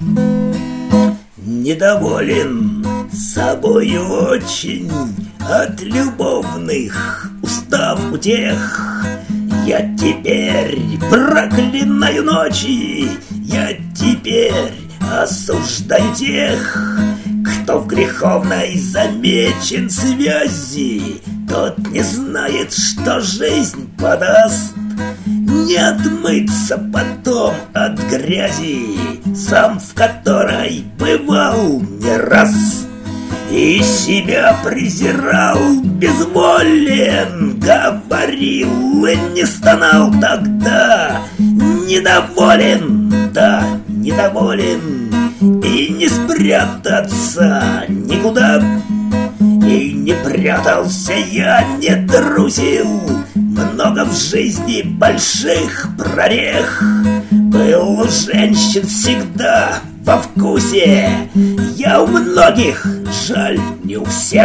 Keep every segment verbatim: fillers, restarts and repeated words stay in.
Недоволен собою очень, от любовных устав утех. Я теперь проклинаю ночи, я теперь осуждаю тех, кто в греховной замечен связи. Тот не знает, что жизнь подаст, не отмыться потом от грязи, сам в которой бывал не раз. И себя презирал, безволен, говорил и не стонал тогда. Недоволен, да, недоволен, и не спрятаться никуда. И не прятался я, не трусил, много в жизни больших прорех. Был у женщин всегда во вкусе, я у многих, жаль, не у всех.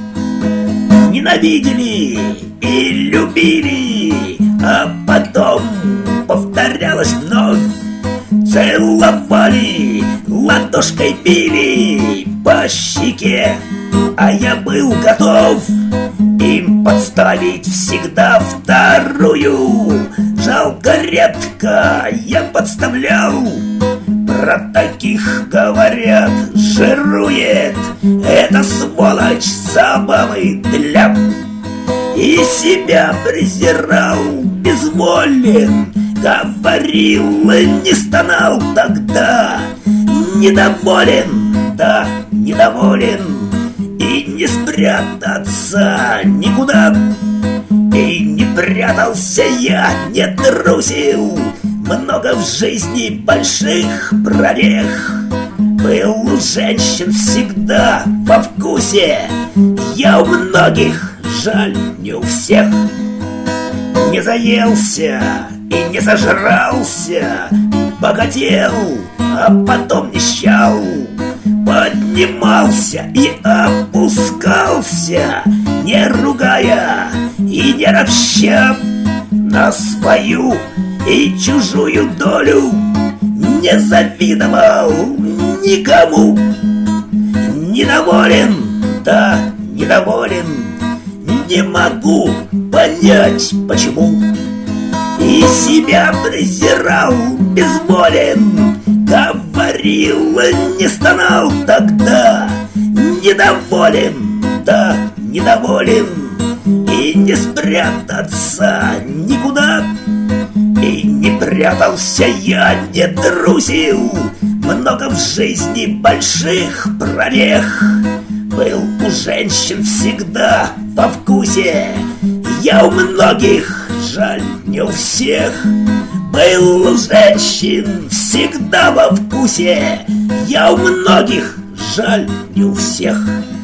Ненавидели и любили, а потом повторялось вновь. Целовали, ладошкой били по щеке, а я был готов им подставить всегда вторую. Жалко, редко я подставлял. Про таких говорят, жирует эта сволочь забавы для. И себя презирал, безволен, говорил и не стонал тогда. Недоволен, да, недоволен, и не спрятаться никуда. И не прятался я, не трусил, много в жизни больших прорех. Был у женщин всегда во вкусе, я у многих, жаль, не у всех. Не заелся и не зажрался, богател, а потом нищал. Поднимался и опускался, не ругая и не ропща. На свою и чужую долю не завидовал никому. Недоволен, да, недоволен, не могу понять почему. И себя презирал, безволен, говорил, не стонал тогда. Недоволен, да, недоволен, и не спрятаться никуда. И не прятался я, не трусил, много в жизни больших прорех. Был у женщин всегда во вкусе, я у многих, жаль, не у всех. Был у женщин всегда во вкусе, я у многих, жаль, не у всех.